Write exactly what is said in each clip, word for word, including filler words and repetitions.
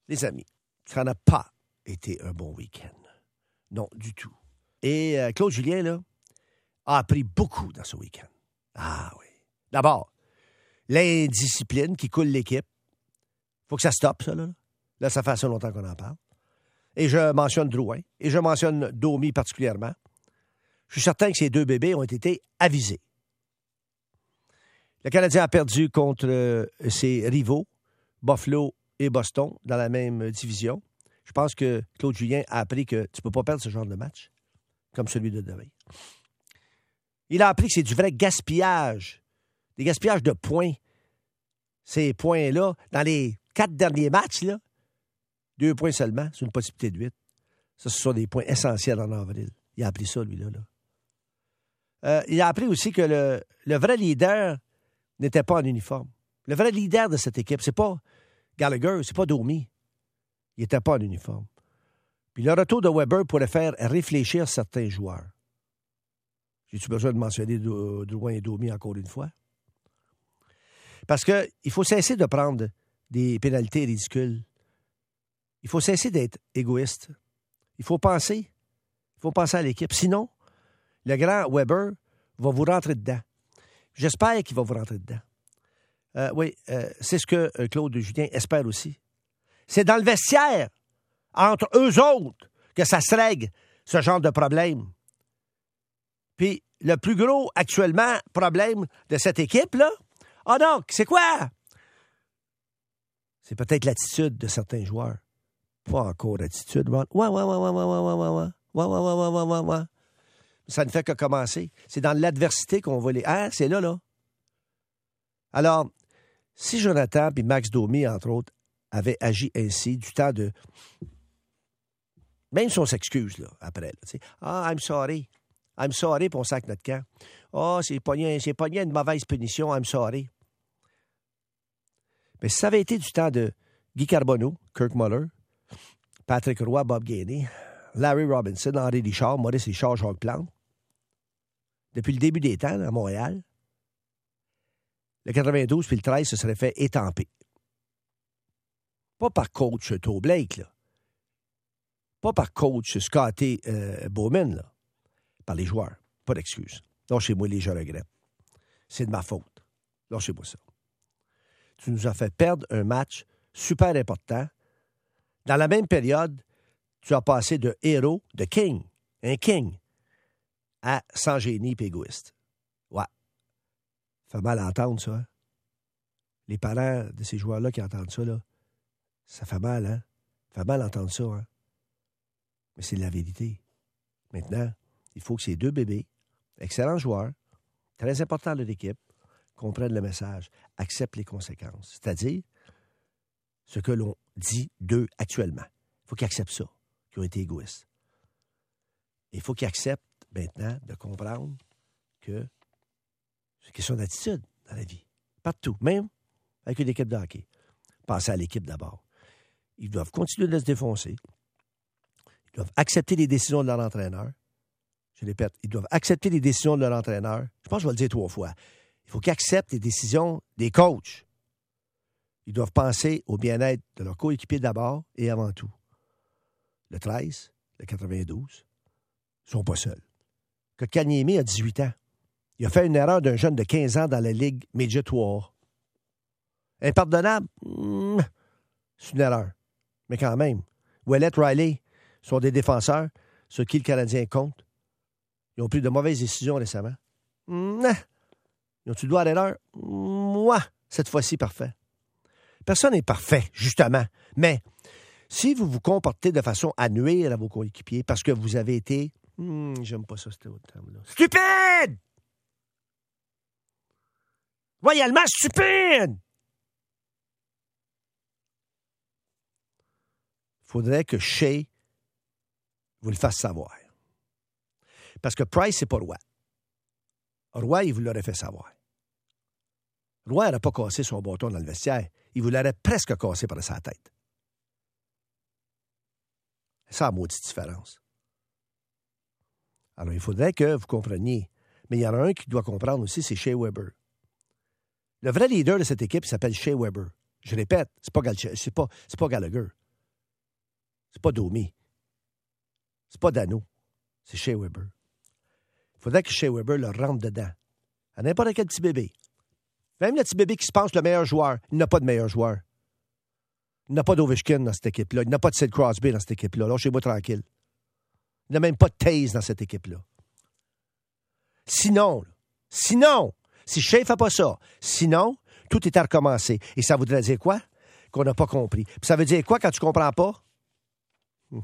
les amis, ça n'a pas été un bon week-end. Non, du tout. Et euh, Claude Julien, là, a appris beaucoup dans ce week-end. Ah oui. D'abord, l'indiscipline qui coule l'équipe. Faut que ça stoppe, ça, là. Là, ça fait assez longtemps qu'on en parle. Et je mentionne Drouin. Et je mentionne Domi particulièrement. Je suis certain que ces deux bébés ont été avisés. Le Canadien a perdu contre euh, ses rivaux, Buffalo et Boston, dans la même division. Je pense que Claude Julien a appris que tu ne peux pas perdre ce genre de match, comme celui de demain. Il a appris que c'est du vrai gaspillage. Des gaspillages de points. Ces points-là, dans les quatre derniers matchs, là, deux points seulement, c'est une possibilité de huit. Ça, ce sont des points essentiels en avril. Il a appris ça, lui-là. Là. Euh, il a appris aussi que le, le vrai leader n'était pas en uniforme. Le vrai leader de cette équipe, c'est pas Gallagher, c'est pas Domi. Il n'était pas en uniforme. Puis le retour de Weber pourrait faire réfléchir certains joueurs. J'ai-tu besoin de mentionner Drouin et Domi encore une fois? Parce qu'il faut cesser de prendre des pénalités ridicules. Il faut cesser d'être égoïste. Il faut penser. Il faut penser à l'équipe. Sinon, le grand Weber va vous rentrer dedans. J'espère qu'il va vous rentrer dedans. Euh, oui, euh, c'est ce que euh, Claude Julien espère aussi. C'est dans le vestiaire, entre eux autres, que ça se règle, ce genre de problème. Puis, le plus gros, actuellement, problème de cette équipe-là, ah non, c'est quoi? C'est peut-être l'attitude de certains joueurs. Pas encore l'attitude. Ouais, ouais, ouais, ouais, ouais, ouais, ouais, ouais, ouais, ouais, ouais, ouais, ouais, ouais, ouais. Ça ne fait que commencer. C'est dans l'adversité qu'on va les... Ah, c'est là, là. Alors, si Jonathan et Max Domi, entre autres, avaient agi ainsi du temps de... Même si on s'excuse, là, après, là, tu sais. Ah, I'm sorry. I'm sorry, puis on sac notre camp. Ah, oh, c'est pogné, c'est pogné une mauvaise punition, I'm sorry. Mais si ça avait été du temps de Guy Carbonneau, Kirk Muller, Patrick Roy, Bob Gainey, Larry Robinson, Henri Richard, Maurice Richard, Jacques Plante, depuis le début des temps, à Montréal, le quatre-vingt-douze puis le treize se serait fait étamper. Pas par coach Toe Blake, là. Pas par coach Scotty euh, Bowman, là. Par les joueurs. Pas d'excuse. Lâchez-moi les je regrette. C'est de ma faute. Lâchez-moi ça. Tu nous as fait perdre un match super important. Dans la même période, tu as passé de héros, de king, un king, à sans génie et égoïste. Ouais. Ça fait mal à entendre, ça. Hein? Les parents de ces joueurs-là qui entendent ça, là, ça fait mal, hein? Ça fait mal d'entendre ça, hein? Mais c'est la vérité. Maintenant, il faut que ces deux bébés, excellents joueurs, très importants de l'équipe, comprennent le message, acceptent les conséquences. C'est-à-dire ce que l'on dit d'eux actuellement. Il faut qu'ils acceptent ça, qu'ils ont été égoïstes. Il faut qu'ils acceptent maintenant de comprendre que c'est une question d'attitude dans la vie. Partout, même avec une équipe de hockey. Pensez à l'équipe d'abord. Ils doivent continuer de se défoncer. Ils doivent accepter les décisions de leur entraîneur. Je répète, ils doivent accepter les décisions de leur entraîneur. Je pense que je vais le dire trois fois. Il faut qu'ils acceptent les décisions des coachs. Ils doivent penser au bien-être de leurs coéquipiers d'abord et avant tout. Le treize, le quatre-vingt-douze, ils ne sont pas seuls. Que Kanyemi a dix-huit ans. Il a fait une erreur d'un jeune de quinze ans dans la Ligue Midget trois. Impardonnable? Mmh, c'est une erreur. Mais quand même, Ouellette, Riley sont des défenseurs sur qui le Canadien compte. Ils ont pris de mauvaises décisions récemment. Mmh, ils ont-tu le droit à l'erreur? Moi, cette fois-ci, parfait. Personne n'est parfait, justement. Mais si vous vous comportez de façon à nuire à vos coéquipiers parce que vous avez été... Hum, j'aime pas ça, ce terme-là. Stupide! Royalement stupide! Faudrait que Shea vous le fasse savoir. Parce que Price, c'est pas Roy. Roy, il vous l'aurait fait savoir. Roy n'aurait pas cassé son bâton dans le vestiaire. Il vous l'aurait presque cassé par sa tête. C'est ça la maudite différence. Alors, il faudrait que vous compreniez. Mais il y en a un qui doit comprendre aussi, c'est Shea Weber. Le vrai leader de cette équipe, il s'appelle Shea Weber. Je répète, c'est pas, Gal- c'est pas, c'est pas Gallagher. C'est pas Domi. C'est pas Dano. C'est Shea Weber. Il faudrait que Shea Weber le rentre dedans. À n'importe quel petit bébé. Même le petit bébé qui se pense le meilleur joueur, il n'a pas de meilleur joueur. Il n'a pas d'Ovechkin dans cette équipe-là. Il n'a pas de Sid Crosby dans cette équipe-là. Lâchez-moi tranquille. Il n'a même pas de Taze dans cette équipe-là. Sinon, sinon, si Shea ne fait pas ça, sinon, tout est à recommencer. Et ça voudrait dire quoi? Qu'on n'a pas compris. Puis ça veut dire quoi quand tu ne comprends pas? Hmm.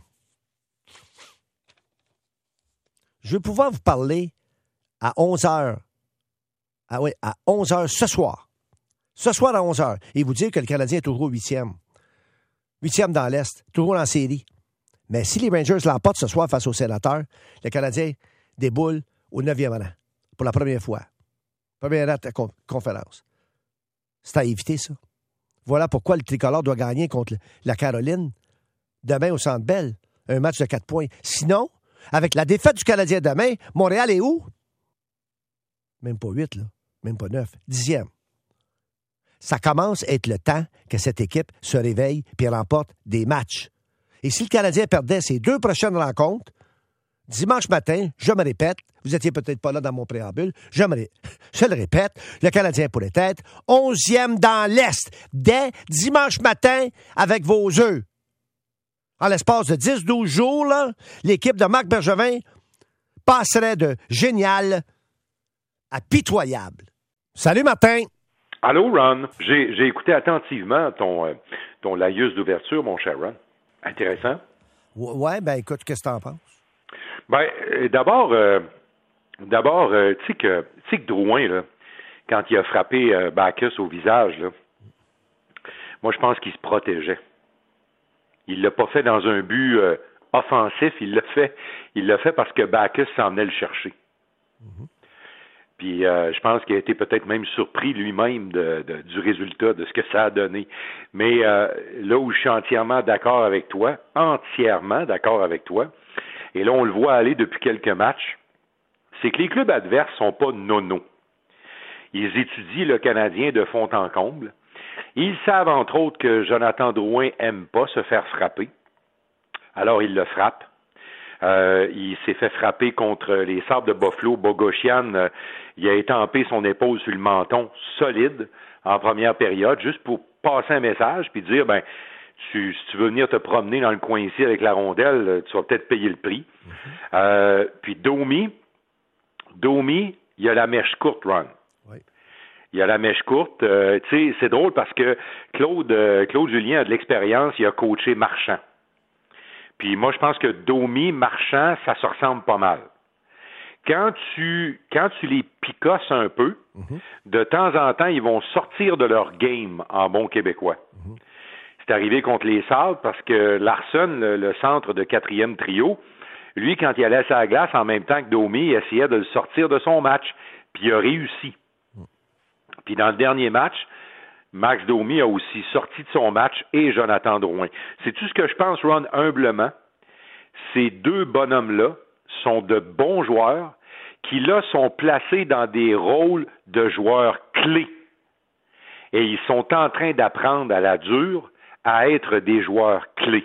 Je vais pouvoir vous parler à onze heures. Ah oui, à onze heures ce soir. Ce soir à onze heures. Et vous dire que le Canadien est toujours huitième. Huitième dans l'Est, toujours en série. Mais si les Rangers l'emportent ce soir face aux Sénateurs, le Canadien déboule au neuvième rang. Pour la première fois. Première rang de la conférence. C'est à éviter, ça. Voilà pourquoi le tricolore doit gagner contre la Caroline demain au Centre Bell. Un match de quatre points. Sinon, avec la défaite du Canadien demain, Montréal est où? Même pas huit, là. Même pas neuf. Dixième. Ça commence à être le temps que cette équipe se réveille et remporte des matchs. Et si le Canadien perdait ses deux prochaines rencontres, dimanche matin, je me répète, vous étiez peut-être pas là dans mon préambule, je, me ré... je le répète, le Canadien pourrait être onzième dans l'Est dès dimanche matin avec vos œufs. En l'espace de dix douze jours, là, l'équipe de Marc Bergevin passerait de génial à pitoyable. Salut Martin! Allô, Ron. J'ai, j'ai écouté attentivement ton, euh, ton laïus d'ouverture, mon cher Ron. Intéressant. Ouais, ben écoute, qu'est-ce que t'en penses? Ben, euh, d'abord, euh, d'abord, euh, tu sais que, tu sais que Drouin, là, quand il a frappé euh, Backes au visage, là, moi, je pense qu'il se protégeait. Il l'a pas fait dans un but euh, offensif, il l'a fait, il l'a fait parce que Backes s'en venait le chercher. Mm-hmm. Puis euh, je pense qu'il a été peut-être même surpris lui-même de, de, du résultat, de ce que ça a donné. Mais euh, là où je suis entièrement d'accord avec toi, entièrement d'accord avec toi, et là on le voit aller depuis quelques matchs, c'est que les clubs adverses sont pas nono. Ils étudient le Canadien de fond en comble. Ils savent entre autres que Jonathan Drouin aime pas se faire frapper. Alors il le frappe. Euh, il s'est fait frapper contre les Sabres de Buffalo. Bogosian, euh, il a étampé son épaule sur le menton solide en première période, juste pour passer un message puis dire, ben, tu, si tu veux venir te promener dans le coin ici avec la rondelle, tu vas peut-être payer le prix. Mm-hmm. Euh, puis Domi, Domi, il a la mèche courte, Ron. Oui. Il a la mèche courte. Euh, tu sais, c'est drôle parce que Claude, euh, Claude Julien a de l'expérience, il a coaché Marchand. Puis moi, je pense que Domi, Marchand, ça se ressemble pas mal. Quand tu quand tu les picosses un peu, mm-hmm. de temps en temps, ils vont sortir de leur game en bon québécois. Mm-hmm. C'est arrivé contre les Sabres parce que Larson, le, le centre de quatrième trio, lui, quand il allait à la glace, en même temps que Domi, il essayait de le sortir de son match. Puis il a réussi. Mm. Puis dans le dernier match, Max Domi a aussi sorti de son match et Jonathan Drouin. C'est tout ce que je pense, Ron, humblement. Ces deux bonhommes-là sont de bons joueurs qui, là, sont placés dans des rôles de joueurs clés. Et ils sont en train d'apprendre à la dure à être des joueurs clés.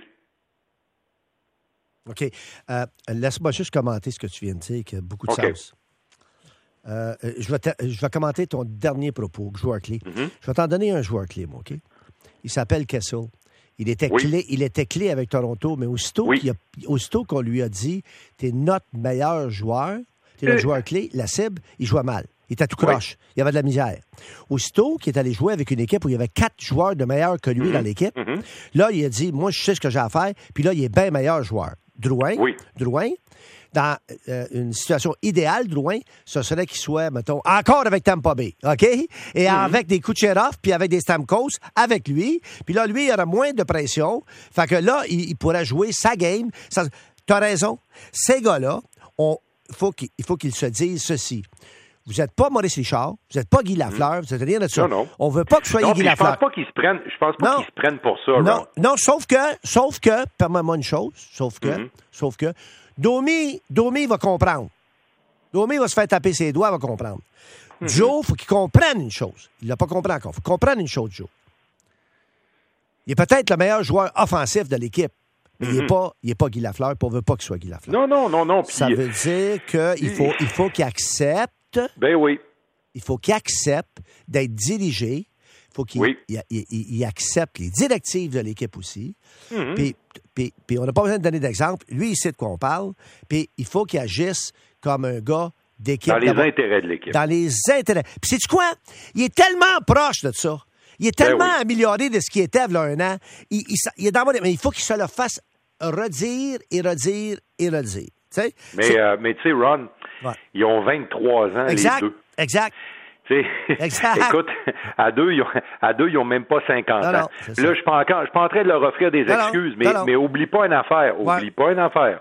OK. Euh, laisse-moi juste commenter ce que tu viens de dire, qui a beaucoup de okay. sens. Euh, je, vais je vais commenter ton dernier propos, joueur clé. Mm-hmm. Je vais t'en donner un joueur clé, moi, OK? Il s'appelle Kessel. Il était, oui. clé, il était clé avec Toronto, mais aussitôt, oui. qu'il a, aussitôt qu'on lui a dit « T'es notre meilleur joueur, t'es notre euh. joueur clé », la cible, il jouait mal. Il était tout croche. Oui. Il y avait de la misère. Aussitôt qu'il est allé jouer avec une équipe où il y avait quatre joueurs de meilleurs que lui mm-hmm. dans l'équipe, mm-hmm. là, il a dit « Moi, je sais ce que j'ai à faire », puis là, il est bien meilleur joueur. Drouin, oui. Drouin, dans euh, une situation idéale, Drouin, ce serait qu'il soit, mettons, encore avec Tampa Bay, OK? Et mm-hmm. avec des Kucherov, puis avec des Stamkos, avec lui. Puis là, lui, il aura moins de pression. Fait que là, il, il pourrait jouer sa game. Ça, t'as raison. Ces gars-là, on, faut qu'il, il faut qu'ils se disent ceci. Vous n'êtes pas Maurice Richard, vous n'êtes pas Guy Lafleur, vous n'êtes rien de ça. Non, non. On veut pas que vous soyez non, Guy Lafleur. Je pense pas qu'ils se prennent, je pense pas non. qu'ils se prennent pour ça. Non, Ron. non, sauf que, sauf que, permets-moi une chose, sauf que, mm-hmm. sauf que, Domi, Domi va comprendre. Domi va se faire taper ses doigts, va comprendre. Mm-hmm. Joe, il faut qu'il comprenne une chose. Il l'a pas compris encore. Il faut qu'il comprenne une chose, Joe. Il est peut-être le meilleur joueur offensif de l'équipe, Mais mm-hmm. il n'est pas, il est pas Guy Lafleur, puis on ne veut pas qu'il soit Guy Lafleur. Non, non, non, non. Pis... Ça veut dire qu'il faut, il faut qu'il accepte. Ben oui. Il faut qu'il accepte d'être dirigé. Il faut qu'il oui. il, il, il accepte les directives de l'équipe aussi. Mm-hmm. Puis, puis, puis on n'a pas besoin de donner d'exemple. Lui, il sait de quoi on parle. Puis il faut qu'il agisse comme un gars d'équipe. Dans les intérêts de l'équipe. Dans les intérêts. Puis sais-tu quoi? Il est tellement proche de ça. Il est tellement ben oui. amélioré de ce qu'il était il y a un an. Il, il, il est dans mon... Mais il faut qu'il se le fasse redire et redire et redire. T'sais? Mais, euh, mais tu sais, Ron, ouais. ils ont vingt-trois ans, exact, les deux. Exact. Exact. Écoute, à deux, ils ont, à deux, ils ont même pas cinquante non, ans. Non, là, je suis pas encore, je suis pas en train de leur offrir des non, excuses, non, mais, non, non. mais oublie pas une affaire. Oublie ouais. pas une affaire.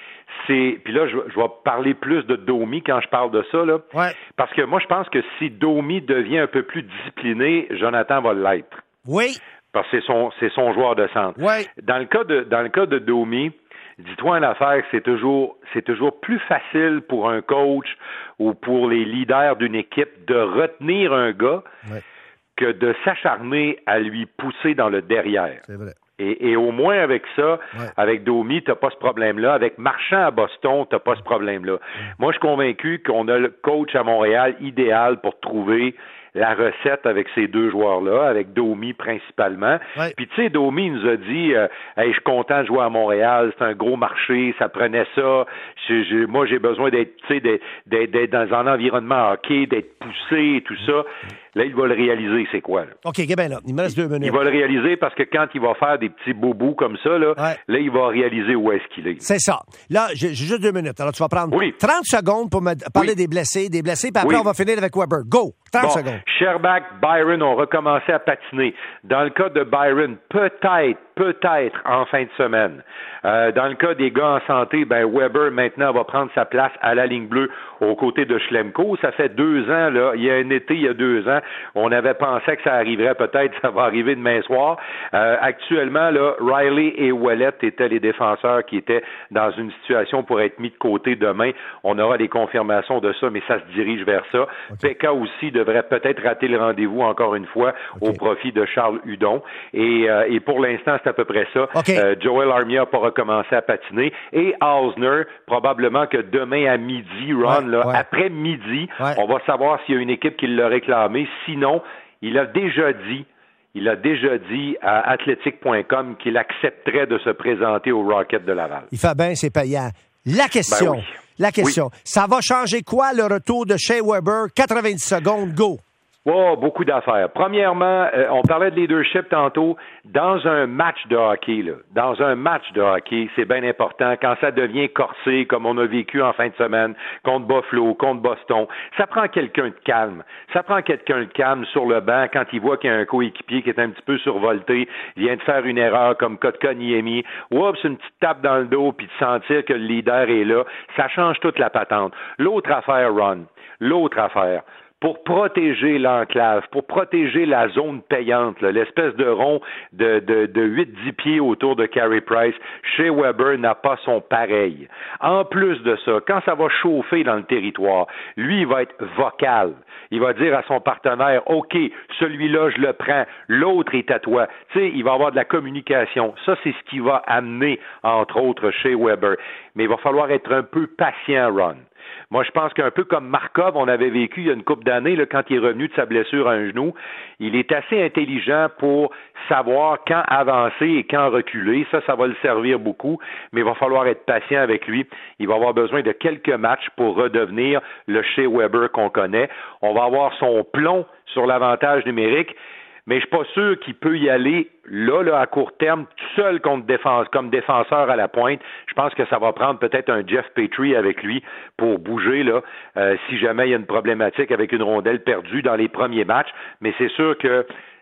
C'est, puis là, je, je vais parler plus de Domi quand je parle de ça, là. Ouais. Parce que moi, je pense que si Domi devient un peu plus discipliné, Jonathan va l'être. Oui. Parce que c'est son, c'est son joueur de centre. Oui. Dans le cas de, dans le cas de Domi, dis-toi une affaire, c'est toujours, c'est toujours plus facile pour un coach ou pour les leaders d'une équipe de retenir un gars ouais. que de s'acharner à lui pousser dans le derrière. C'est vrai. Et, et au moins avec ça, ouais. avec Domi, t'as pas ce problème-là. Avec Marchand à Boston, t'as pas ce problème-là. Ouais. Moi, je suis convaincu qu'on a le coach à Montréal idéal pour trouver la recette avec ces deux joueurs-là, avec Domi principalement. Ouais. Puis tu sais, Domi nous a dit euh, hey, je suis content de jouer à Montréal, c'est un gros marché, ça prenait ça. J'ai, j'ai, moi, j'ai besoin d'être, tu sais, d'être, d'être, d'être dans un environnement hockey, d'être poussé et tout ça. Là, il va le réaliser, c'est quoi, là? OK, bien là, il me reste deux minutes. Il va le réaliser parce que quand il va faire des petits bobos comme ça, là, ouais. là, il va réaliser où est-ce qu'il est. C'est ça. Là, j'ai, j'ai juste deux minutes. Alors, tu vas prendre oui. trente secondes pour me parler oui. des blessés, des blessés, puis après, oui. on va finir avec Weber. Go! trente bon, secondes. Sherbak, Byron ont recommencé à patiner. Dans le cas de Byron, peut-être, peut-être en fin de semaine. Euh, dans le cas des gars en santé, ben Weber maintenant va prendre sa place à la ligne bleue aux côtés de Schlemko. Ça fait deux ans, là, il y a un été, il y a deux ans, on avait pensé que ça arriverait peut-être, ça va arriver demain soir. Euh, actuellement, là, Riley et Ouellet étaient les défenseurs qui étaient dans une situation pour être mis de côté demain. On aura des confirmations de ça, mais ça se dirige vers ça. Okay. Pekka aussi devrait peut-être rater le rendez-vous encore une fois okay. au profit de Charles Hudon. Et, euh, et pour l'instant, c'est à peu près ça. Okay. Euh, Joel Armia n'a pas recommencé à patiner. Et Hausner, probablement que demain à midi, Ron, ouais, là, ouais. après midi, ouais. on va savoir s'il y a une équipe qui l'a réclamé. Sinon, il a déjà dit Il a déjà dit à athletic point com qu'il accepterait de se présenter au Rocket de Laval. Il fait bien, c'est payant. La question, ben oui. la question, oui. ça va changer quoi le retour de Shea Weber? quatre-vingt-dix secondes, go! Oh, beaucoup d'affaires. Premièrement, euh, on parlait de leadership tantôt. Dans un match de hockey, là, dans un match de hockey, c'est bien important. Quand ça devient corsé, comme on a vécu en fin de semaine, contre Buffalo, contre Boston, ça prend quelqu'un de calme. Ça prend quelqu'un de calme sur le banc quand il voit qu'il y a un coéquipier qui est un petit peu survolté, vient de faire une erreur comme Kotkaniemi. Oups, une petite tape dans le dos, puis de sentir que le leader est là. Ça change toute la patente. L'autre affaire, Ron, l'autre affaire, pour protéger l'enclave, pour protéger la zone payante, là, l'espèce de rond de, de, de huit dix pieds autour de Carey Price, Shea Weber n'a pas son pareil. En plus de ça, quand ça va chauffer dans le territoire, lui, il va être vocal. Il va dire à son partenaire, OK, celui-là, je le prends, l'autre est à toi. Tu sais, il va avoir de la communication. Ça, c'est ce qui va amener, entre autres, Shea Weber. Mais il va falloir être un peu patient, Ron. Moi, je pense qu'un peu comme Markov, on avait vécu il y a une couple d'années, là, quand il est revenu de sa blessure à un genou, il est assez intelligent pour savoir quand avancer et quand reculer. Ça, ça va le servir beaucoup, mais il va falloir être patient avec lui. Il va avoir besoin de quelques matchs pour redevenir le Shea Weber qu'on connaît. On va avoir son plomb sur l'avantage numérique, mais je suis pas sûr qu'il peut y aller là, là, à court terme, tout seul contre défense, comme défenseur à la pointe. Je pense que ça va prendre peut-être un Jeff Petrie avec lui pour bouger, là, euh, si jamais il y a une problématique avec une rondelle perdue dans les premiers matchs. Mais c'est sûr que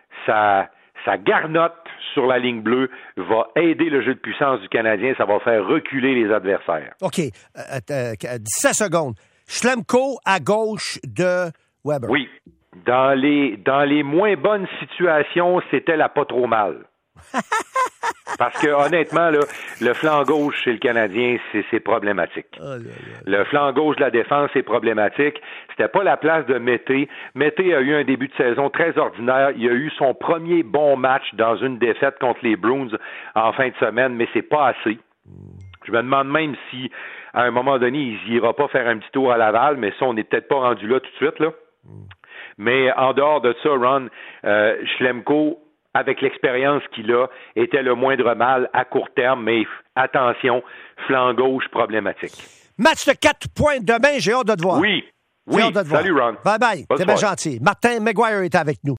ça, ça garnotte sur la ligne bleue va aider le jeu de puissance du Canadien. Ça va faire reculer les adversaires. OK. Euh, euh, dix-sept secondes. Schlemko à gauche de Weber. Oui. Dans les dans les moins bonnes situations, c'était la pas trop mal. Parce que honnêtement, là, le flanc gauche chez le Canadien, c'est, c'est problématique. Oh, là, là. Le flanc gauche de la défense, c'est problématique. C'était pas la place de Mété. Mété a eu un début de saison très ordinaire. Il a eu son premier bon match dans une défaite contre les Bruins en fin de semaine, mais c'est pas assez. Je me demande même si, à un moment donné, il n'ira pas faire un petit tour à Laval, mais ça, on n'est peut-être pas rendu là tout de suite, là. Mais en dehors de ça, Ron, euh, Schlemko, avec l'expérience qu'il a, était le moindre mal à court terme, mais attention, flanc gauche problématique. Match de quatre points demain, j'ai hâte de te voir. Oui, oui, hâte de te voir. Salut Ron. Bye bye, Bonne c'est bien soirée. gentil. Martin McGuire est avec nous.